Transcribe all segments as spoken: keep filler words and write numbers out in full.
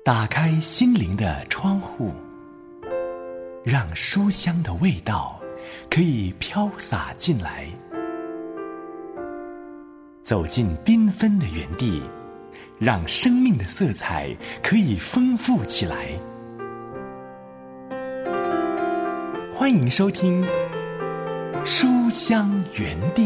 打开心灵的窗户，让书香的味道可以飘洒进来。走进缤纷的园地，让生命的色彩可以丰富起来。欢迎收听书香园地。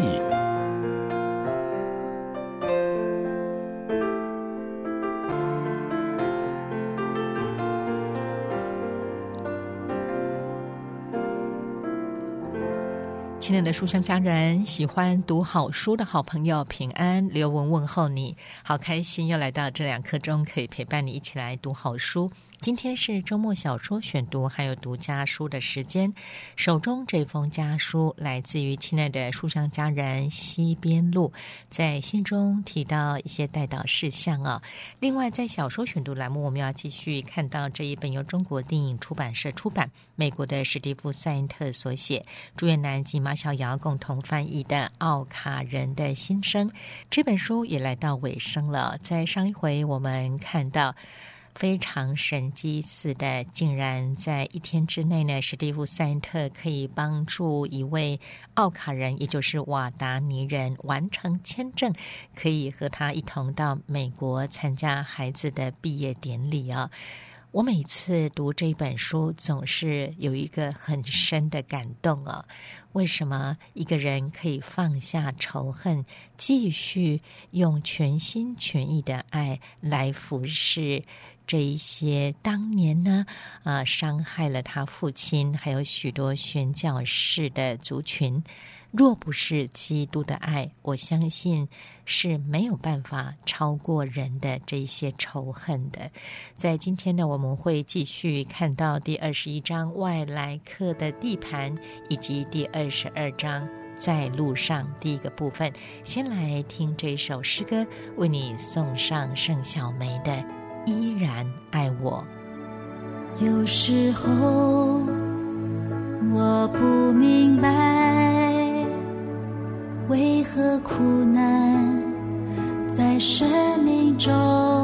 亲爱的书香家人，喜欢读好书的好朋友，平安，刘文问候你，好开心又来到这两刻钟，可以陪伴你一起来读好书。今天是周末小说选读还有读家书的时间，手中这封家书来自于亲爱的书香家人西边路，在信中提到一些代祷事项啊。另外在小说选读栏目，我们要继续看到这一本由中国电影出版社出版，美国的史蒂夫·塞恩特所写，朱彦南及马小瑶共同翻译的《奥卡人的心声》。这本书也来到尾声了，在上一回我们看到非常神迹似的，竟然在一天之内呢，史蒂夫·塞恩特可以帮助一位奥卡人，也就是瓦达尼人完成签证，可以和他一同到美国参加孩子的毕业典礼啊。我每次读这本书总是有一个很深的感动啊！为什么一个人可以放下仇恨，继续用全心全意的爱来服侍这一些当年呢啊、呃、伤害了他父亲还有许多宣教士的族群？若不是基督的爱，我相信是没有办法超过人的这些仇恨的。在今天呢，我们会继续看到第二十一章外来客的地盘，以及第二十二章在路上第一个部分。先来听这首诗歌，为你送上盛小梅的《依然爱我》。 有时候我不明白，为何苦难在生命中，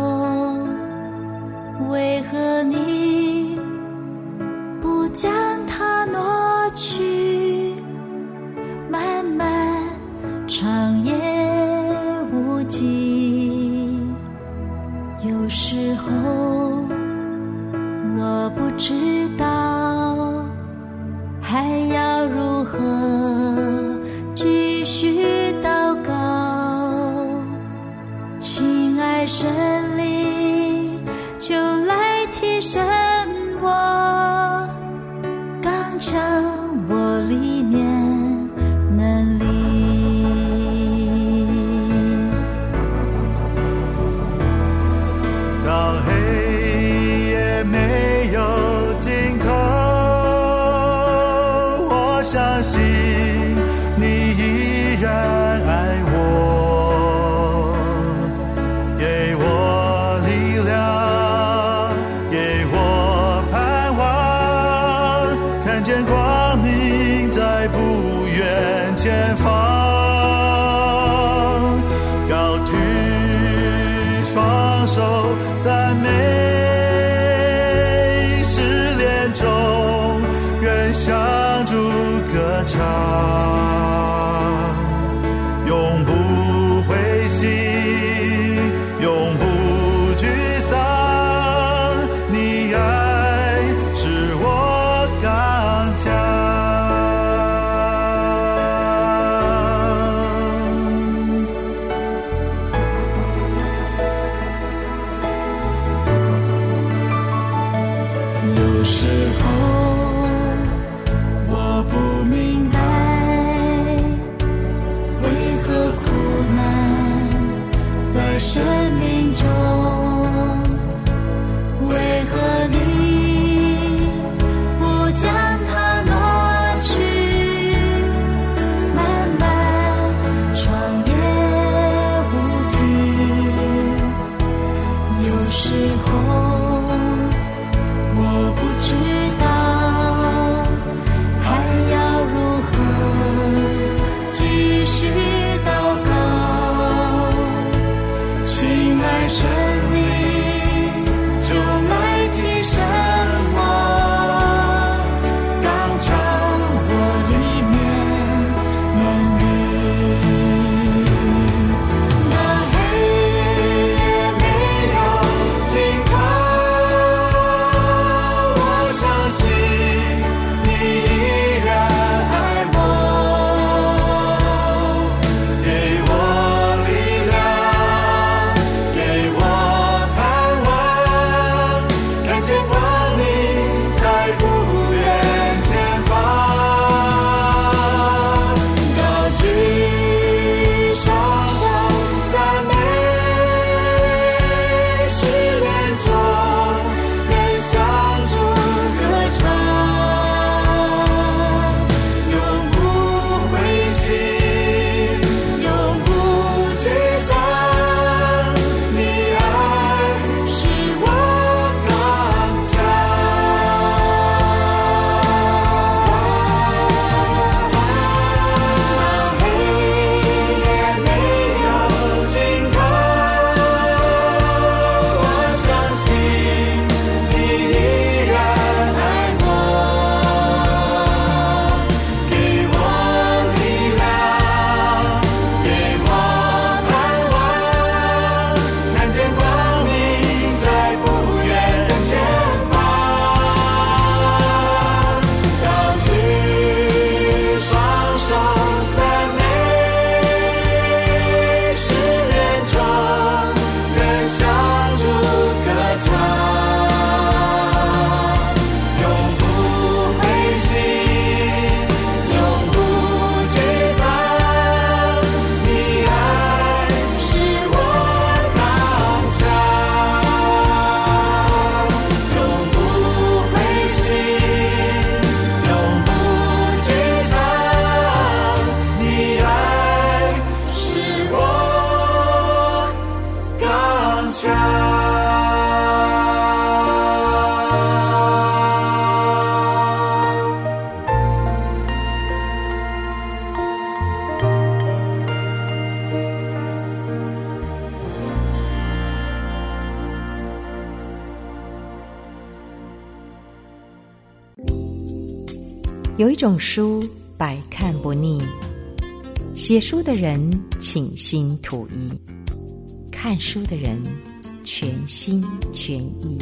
为何你不将它挪去，漫漫长夜无际。有时候我不知道还要如何继续祷告，亲爱神灵就来提升我，刚强我里面能力。 当黑夜没有尽头，我相信你依然爱我，给我力量，给我盼望，看见光明在不远前方，高举双手赞美，失恋中仍向主歌唱，永不灰心，永不沮丧，你爱使我刚强。有时候我不明白，为何苦难在生命中，为何你不将它挪去，漫漫长夜无际。有时候我不知道还要如何继续祷告，亲爱神灵就想。 有一种书百看不腻，写书的人倾心吐意，看书的人全心全意。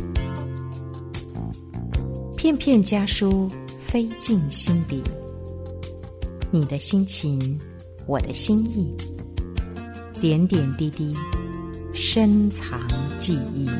片片家书飞进心底，你的心情，我的心意，点点滴滴，深藏记忆。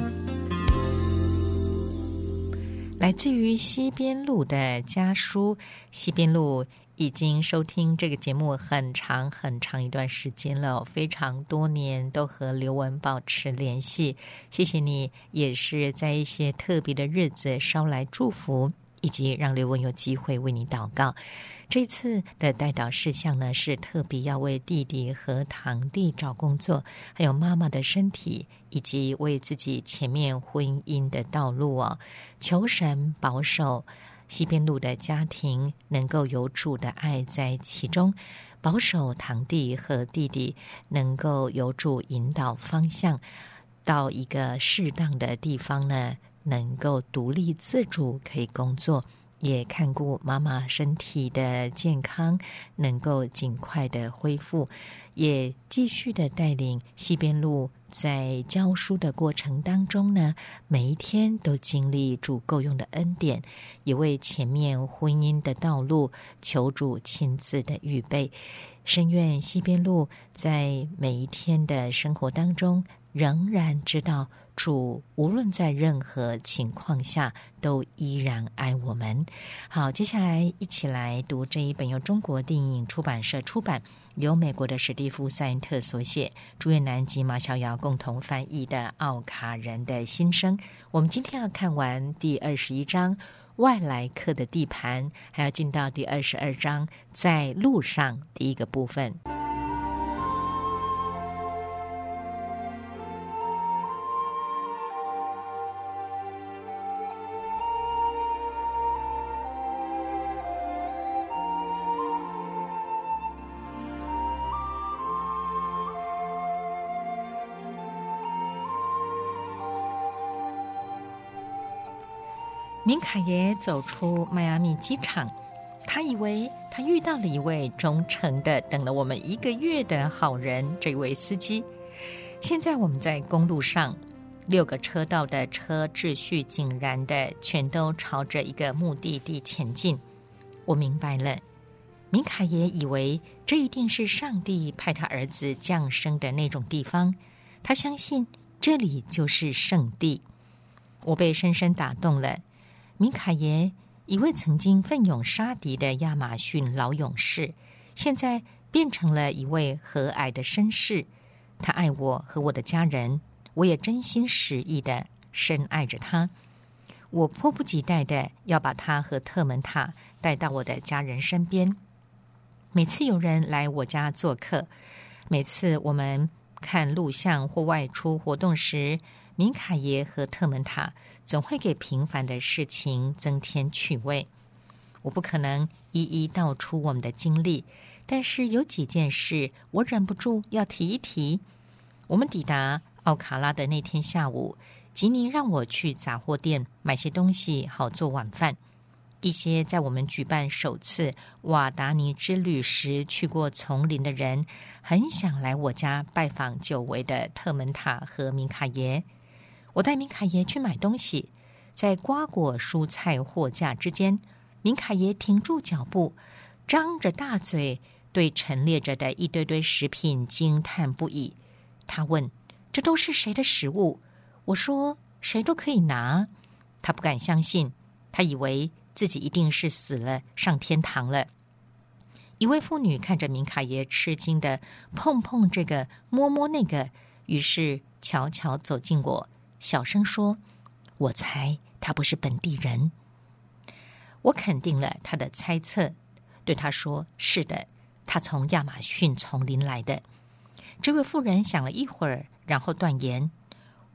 来自于西边路的家书，西边路已经收听这个节目很长很长一段时间了，非常多年都和刘文保持联系，谢谢你，也是在一些特别的日子捎来祝福，以及让刘文有机会为你祷告。这次的代祷事项呢，是特别要为弟弟和堂弟找工作，还有妈妈的身体，以及为自己前面婚姻的道路哦，求神保守西边路的家庭能够有主的爱在其中，保守堂弟和弟弟能够有主引导方向，到一个适当的地方呢，能够独立自主可以工作，也看顾妈妈身体的健康能够尽快的恢复，也继续的带领西边路在教书的过程当中呢，每一天都经历主够用的恩典，也为前面婚姻的道路求主亲自的预备。深愿西边路在每一天的生活当中仍然知道主无论在任何情况下都依然爱我们。好，接下来一起来读这一本由中国电影出版社出版，由美国的史蒂夫·塞恩特所写，朱月南及马小瑶共同翻译的《奥卡人的心声》。我们今天要看完第二十一章外来客的地盘，还要进到第二十二章在路上第一个部分。明卡耶走出迈阿密机场，他以为他遇到了一位忠诚的等了我们一个月的好人，这位司机。现在我们在公路上，六个车道的车秩序井然的全都朝着一个目的地前进。我明白了，明卡耶以为这一定是上帝派他儿子降生的那种地方，他相信这里就是圣地。我被深深打动了。明卡耶，一位曾经奋勇杀敌的亚马逊老勇士，现在变成了一位和蔼的绅士。他爱我和我的家人，我也真心实意的深爱着他。我迫不及待的要把他和特门塔带到我的家人身边。每次有人来我家做客，每次我们看录像或外出活动时，明卡耶和特门塔总会给平凡的事情增添趣味。我不可能一一道出我们的经历，但是有几件事我忍不住要提一提。我们抵达奥卡拉的那天下午，吉尼让我去杂货店买些东西好做晚饭。一些在我们举办首次瓦达尼之旅时去过丛林的人，很想来我家拜访久违的特门塔和明卡耶。我带明卡耶去买东西，在瓜果蔬菜货架之间，明卡耶停住脚步，张着大嘴，对陈列着的一堆堆食品惊叹不已。他问：“这都是谁的食物？”我说：“谁都可以拿。”他不敢相信，他以为自己一定是死了，上天堂了。一位妇女看着明卡耶吃惊的碰碰这个摸摸那个，于是悄悄走近我，小声说：“我猜他不是本地人。”我肯定了他的猜测，对他说：“是的，他从亚马逊丛林来的。”这位妇人想了一会儿，然后断言：“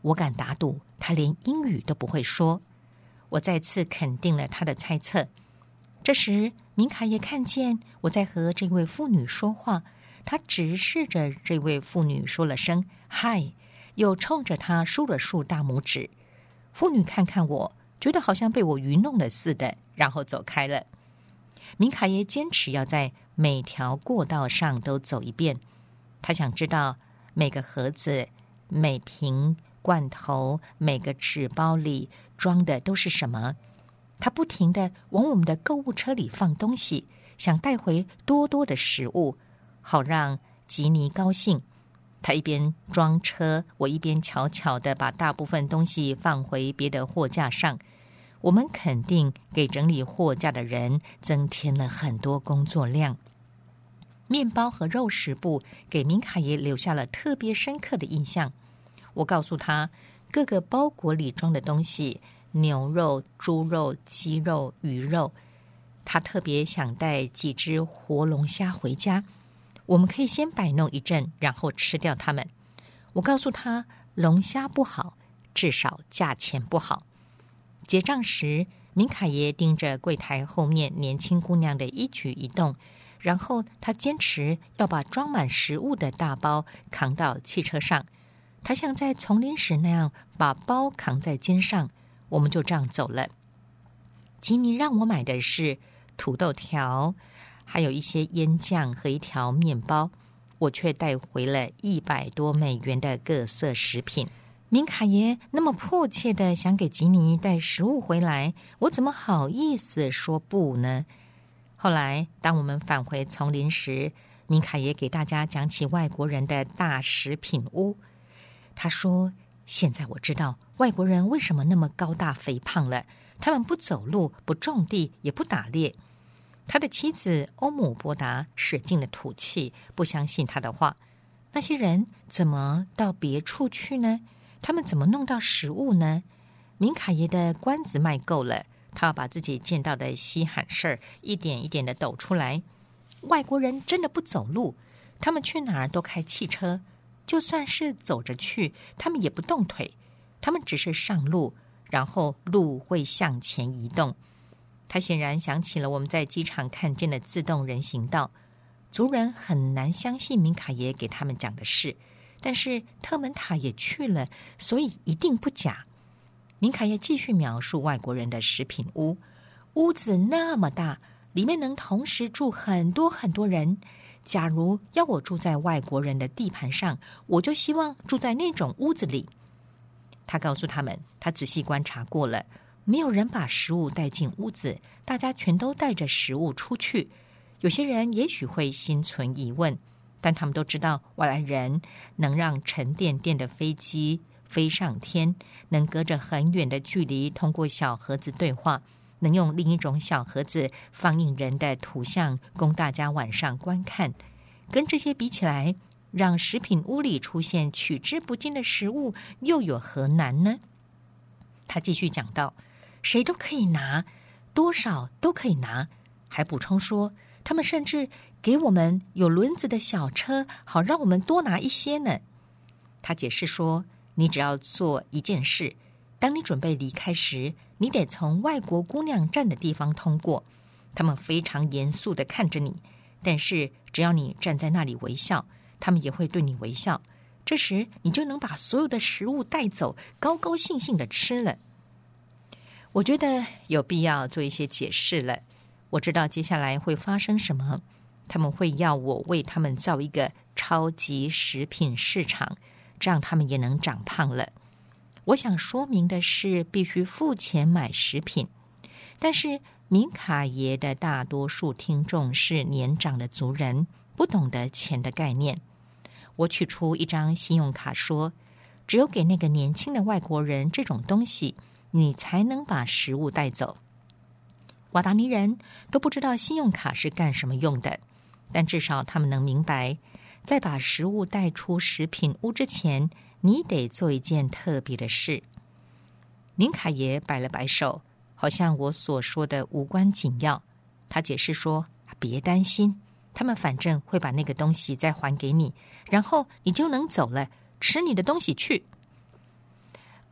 我敢打赌他连英语都不会说。我再次肯定了他的猜测。这时明卡耶看见我在和这位妇女说话，他直视着这位妇女说了声嗨，又冲着她竖了竖大拇指。妇女看看我，觉得好像被我愚弄了似的，然后走开了。明卡耶坚持要在每条过道上都走一遍，他想知道每个盒子、每瓶罐头、每个纸包里装的都是什么。他不停地往我们的购物车里放东西，想带回多多的食物，好让吉尼高兴。他一边装车，我一边悄悄地把大部分东西放回别的货架上。我们肯定给整理货架的人增添了很多工作量。面包和肉食部给明卡耶留下了特别深刻的印象。我告诉他，各个包裹里装的东西，牛肉、猪肉、鸡肉、鱼肉。他特别想带几只活龙虾回家，我们可以先摆弄一阵，然后吃掉它们。我告诉他，龙虾不好，至少价钱不好。结账时，明卡耶盯着柜台后面年轻姑娘的一举一动，然后他坚持要把装满食物的大包扛到汽车上。他像在丛林时那样把包扛在肩上，我们就这样走了。吉尼让我买的是土豆条，还有一些腌酱和一条面包，我却带回了一百多美元的各色食品。明卡耶那么迫切的想给吉尼带食物回来，我怎么好意思说不呢？后来当我们返回丛林时，明卡耶给大家讲起外国人的大食品屋。他说，现在我知道外国人为什么那么高大肥胖了，他们不走路，不种地，也不打猎。他的妻子欧姆波达使尽了土气，不相信他的话。那些人怎么到别处去呢？他们怎么弄到食物呢？明卡耶的关子卖够了，他要把自己见到的稀罕事儿一点一点的抖出来。外国人真的不走路，他们去哪儿都开汽车，就算是走着去，他们也不动腿，他们只是上路，然后路会向前移动。他显然想起了我们在机场看见的自动人行道。族人很难相信明卡耶给他们讲的事，但是特门塔也去了，所以一定不假。明卡耶继续描述外国人的食品屋，屋子那么大，里面能同时住很多很多人。假如要我住在外国人的地盘上，我就希望住在那种屋子里。他告诉他们，他仔细观察过了，没有人把食物带进屋子，大家全都带着食物出去。有些人也许会心存疑问，但他们都知道外来人能让沉甸甸的飞机飞上天，能隔着很远的距离通过小盒子对话，能用另一种小盒子放映人的图像供大家晚上观看。跟这些比起来，让食品屋里出现取之不尽的食物又有何难呢？他继续讲到，谁都可以拿，多少都可以拿，还补充说，他们甚至给我们有轮子的小车，好让我们多拿一些呢。他解释说，你只要做一件事，当你准备离开时，你得从外国姑娘站的地方通过，他们非常严肃地看着你，但是只要你站在那里微笑，他们也会对你微笑。这时你就能把所有的食物带走，高高兴兴地吃了。我觉得有必要做一些解释了。我知道接下来会发生什么，他们会要我为他们造一个超级食品市场，这样他们也能长胖了。我想说明的是，必须付钱买食品，但是明卡耶的大多数听众是年长的族人，不懂得钱的概念。我取出一张信用卡说，只有给那个年轻的外国人这种东西，你才能把食物带走。瓦达尼人都不知道信用卡是干什么用的，但至少他们能明白，在把食物带出食品屋之前，你得做一件特别的事。明卡耶摆了摆手，好像我所说的无关紧要。他解释说，别担心，他们反正会把那个东西再还给你，然后你就能走了，吃你的东西去。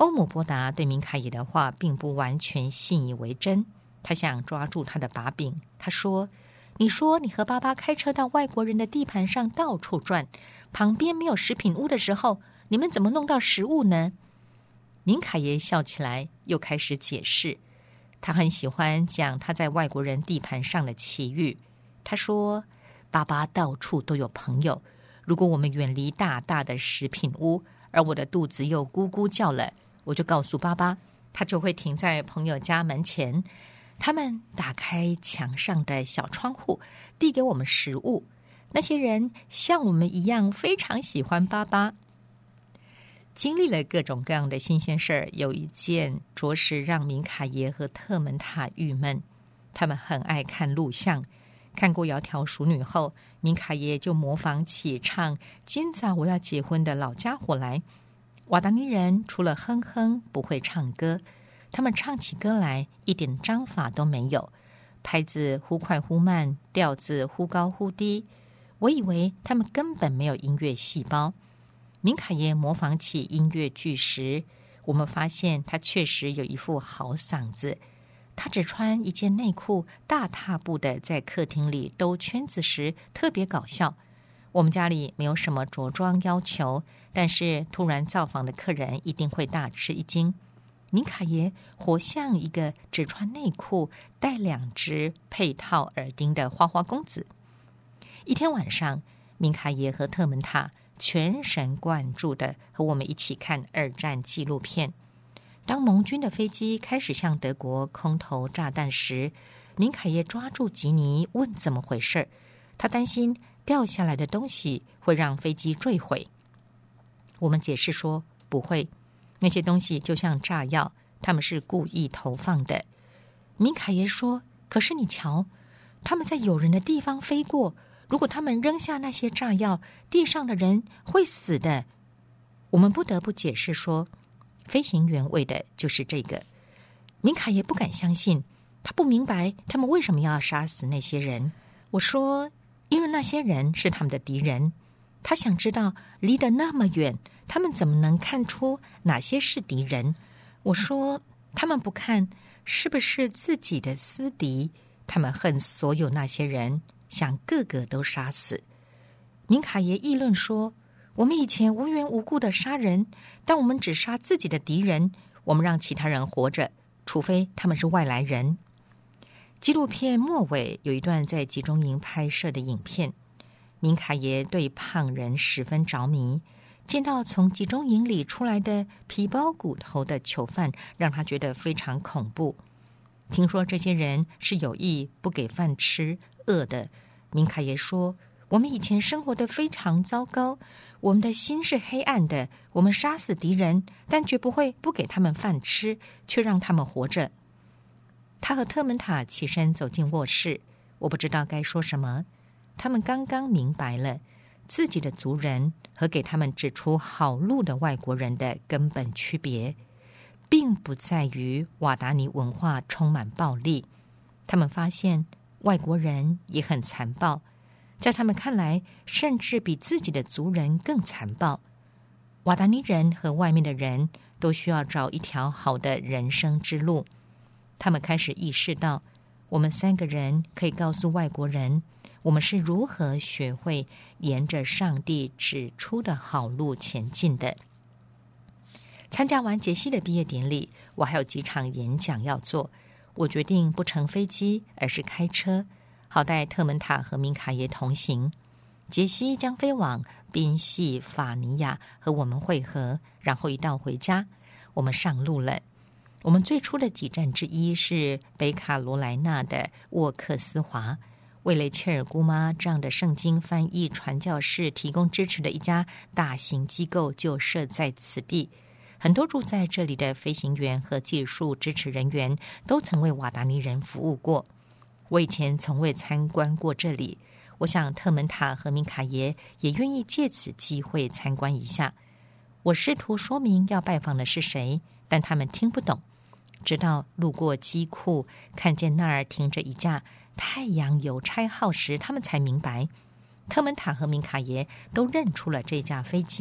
欧姆波达对明凯耶的话并不完全信以为真，他想抓住他的把柄。他说：你说你和爸爸开车到外国人的地盘上到处转，旁边没有食品屋的时候，你们怎么弄到食物呢？明凯耶笑起来，又开始解释。他很喜欢讲他在外国人地盘上的奇遇。他说：爸爸到处都有朋友，如果我们远离大大的食品屋，而我的肚子又咕咕叫了，我就告诉爸爸，他就会停在朋友家门前，他们打开墙上的小窗户，递给我们食物。那些人像我们一样非常喜欢爸爸。经历了各种各样的新鲜事儿，有一件着实让明凯耶和特门塔郁闷。他们很爱看录像，看过窈窕淑女后，明凯耶就模仿起唱今早我要结婚的老家伙来。瓦达尼人除了哼哼不会唱歌，他们唱起歌来一点章法都没有，拍子忽快忽慢，调子忽高忽低。我以为他们根本没有音乐细胞。明凯耶模仿起音乐剧时，我们发现他确实有一副好嗓子。他只穿一件内裤，大踏步的在客厅里兜圈子时特别搞笑。我们家里没有什么着装要求，但是突然造访的客人一定会大吃一惊。明凯耶活像一个只穿内裤、戴两只配套耳钉的花花公子。一天晚上，明凯耶和特门塔全神贯注地和我们一起看二战纪录片。当盟军的飞机开始向德国空投炸弹时，明凯耶抓住吉尼问怎么回事。他担心掉下来的东西会让飞机坠毁。我们解释说不会，那些东西就像炸药，他们是故意投放的。明凯耶说，可是你瞧，他们在有人的地方飞过，如果他们扔下那些炸药，地上的人会死的。我们不得不解释说，飞行员为的就是这个。明凯耶不敢相信，他不明白他们为什么要杀死那些人。我说，因为那些人是他们的敌人。他想知道，离得那么远，他们怎么能看出哪些是敌人？我说，他们不看是不是自己的私敌，他们恨所有那些人，想个个都杀死。明凯耶议论说，我们以前无缘无故的杀人，但我们只杀自己的敌人，我们让其他人活着，除非他们是外来人。纪录片末尾有一段在集中营拍摄的影片，明凯耶对胖人十分着迷，见到从集中营里出来的皮包骨头的囚犯，让他觉得非常恐怖。听说这些人是有意不给饭吃，饿的。明凯耶说，我们以前生活得非常糟糕，我们的心是黑暗的，我们杀死敌人，但绝不会不给他们饭吃，却让他们活着。他和特门塔起身走进卧室，我不知道该说什么。他们刚刚明白了自己的族人和给他们指出好路的外国人的根本区别，并不在于瓦达尼文化充满暴力。他们发现外国人也很残暴，在他们看来，甚至比自己的族人更残暴。瓦达尼人和外面的人都需要找一条好的人生之路。他们开始意识到，我们三个人可以告诉外国人，我们是如何学会沿着上帝指出的好路前进的。参加完杰西的毕业典礼，我还有几场演讲要做。我决定不乘飞机，而是开车，好带特门塔和明凯耶同行。杰西将飞往宾夕法尼亚和我们会合，然后一道回家。我们上路了。我们最初的几站之一是北卡罗来纳的沃克斯华，为雷切尔姑妈这样的圣经翻译传教士提供支持的一家大型机构就设在此地。很多住在这里的飞行员和技术支持人员都曾为瓦达尼人服务过。我以前从未参观过这里，我想特门塔和明凯耶也愿意借此机会参观一下。我试图说明要拜访的是谁，但他们听不懂。直到路过机库，看见那儿停着一架太阳邮差号时，他们才明白。特门塔和明凯耶都认出了这架飞机。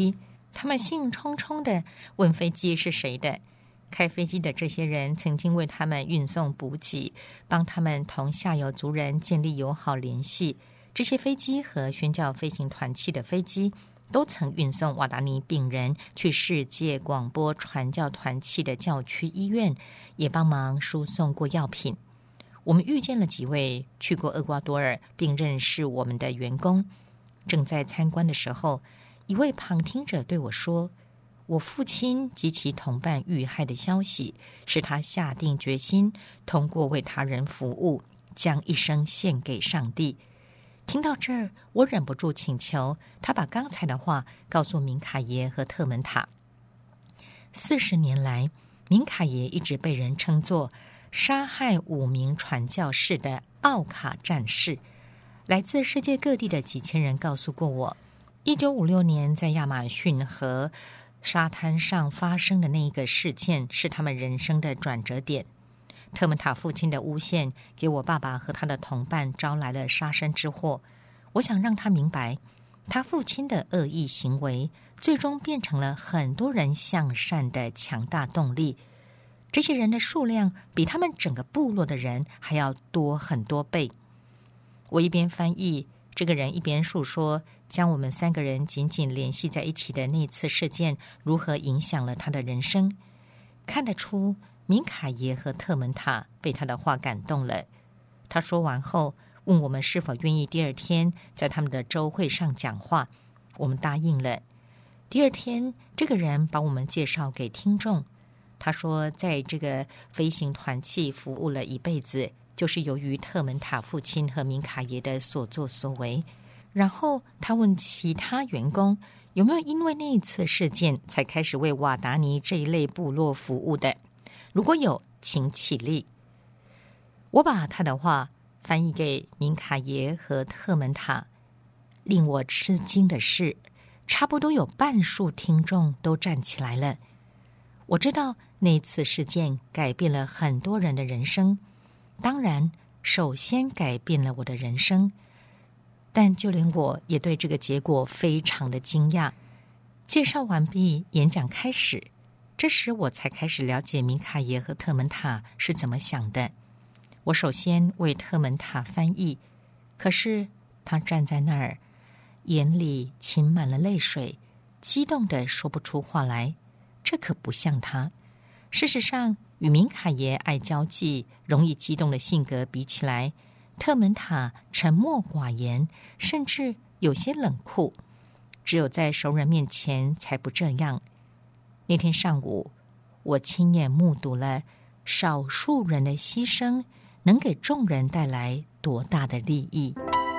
他们兴冲冲地问飞机是谁的。开飞机的这些人曾经为他们运送补给，帮他们同下游族人建立友好联系。这些飞机和宣教飞行团契的飞机都曾运送瓦达尼病人去世界广播传教团契的教区医院，也帮忙输送过药品。我们遇见了几位去过厄瓜多尔并认识我们的员工。正在参观的时候，一位旁听者对我说，我父亲及其同伴遇害的消息使他下定决心通过为他人服务将一生献给上帝。听到这儿，我忍不住请求他把刚才的话告诉明卡耶和特门塔。四十年来，明卡耶一直被人称作杀害五名传教士的奥卡战士。来自世界各地的几千人告诉过我，一九五六年在亚马逊河沙滩上发生的那一个事件是他们人生的转折点。特门塔父亲的诬陷给我爸爸和他的同伴招来了杀身之祸。我想让他明白，他父亲的恶意行为最终变成了很多人向善的强大动力。这些人的数量比他们整个部落的人还要多很多倍。我一边翻译，这个人一边述说将我们三个人紧紧联系在一起的那次事件如何影响了他的人生。看得出明卡耶和特门塔被他的话感动了。他说完后问我们是否愿意第二天在他们的周会上讲话，我们答应了。第二天，这个人把我们介绍给听众。他说在这个飞行团契服务了一辈子，就是由于特门塔父亲和明卡耶的所作所为。然后他问其他员工有没有因为那一次事件才开始为瓦达尼这一类部落服务的，如果有，请起立。我把他的话翻译给明卡耶和特门塔。令我吃惊的是，差不多有半数听众都站起来了。我知道那次事件改变了很多人的人生，当然首先改变了我的人生，但就连我也对这个结果非常的惊讶。介绍完毕，演讲开始，这时我才开始了解明卡耶和特门塔是怎么想的。我首先为特门塔翻译，可是他站在那儿，眼里噙满了泪水，激动地说不出话来。这可不像他。事实上，与明卡耶爱交际、容易激动的性格比起来，特门塔沉默寡言，甚至有些冷酷，只有在熟人面前才不这样。那天上午，我亲眼目睹了少数人的牺牲能给众人带来多大的利益。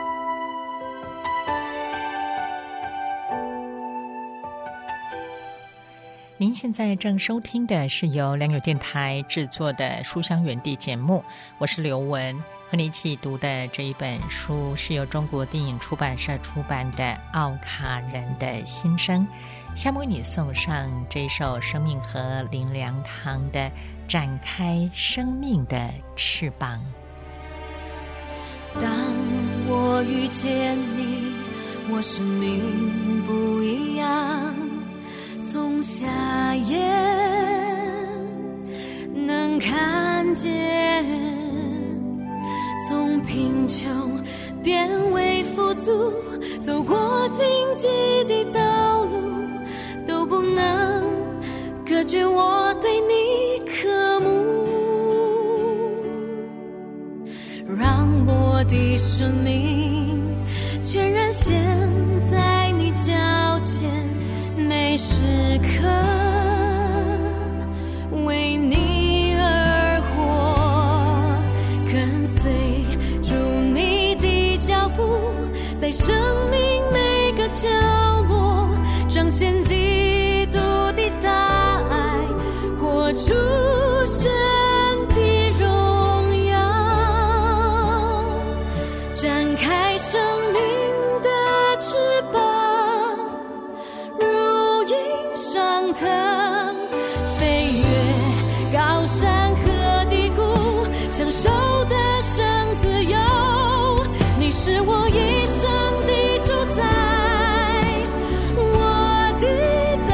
您现在正收听的是由良友电台制作的书香园地节目，我是刘雯，和你一起读的这一本书是由中国电影出版社出版的《奥卡人的心声》。下面为你送上这首生命河林良堂的《展开生命的翅膀》。 当我遇见你，我生命不一样，从夏夜能看见，从贫穷变为富足，走过荆棘的道路，都不能隔绝我对你渴慕。让我的生命全然献在你脚前，每时刻为你而活，跟随主你的脚步，在生命每个角落彰显基督的大爱，活出神的荣耀，展开生命的翅膀，如鹰上腾，飞越高山和低谷，享受的生自由。你是我一生的主宰，我的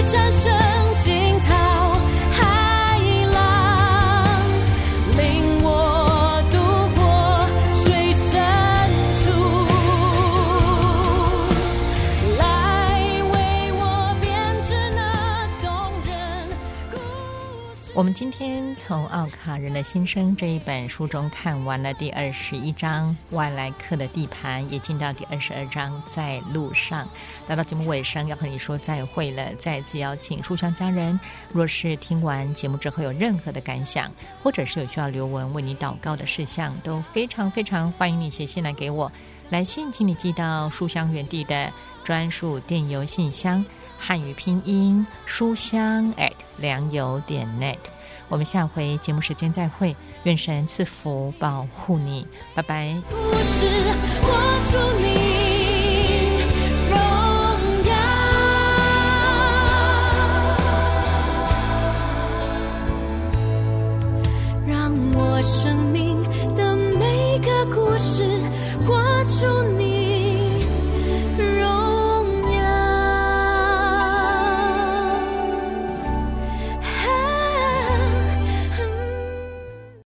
战胜惊涛海浪，领我渡过水深处，来为我编织那动人故事。 我们今天从奥卡人的心声这一本书中看完了第二十一章外来客的地盘，也进到第二十二章在路上。来到节目尾声，要和你说再会了。再次邀请书香家人，若是听完节目之后有任何的感想，或者是有需要留文为你祷告的事项，都非常非常欢迎你写信来给我。来信请你寄到书香园地的专属电邮信箱，汉语拼音书香 at 良友点 net。我们下回节目时间再会，愿神赐福保护你，拜拜。 故事活出你荣耀，让我生命的每个故事活出你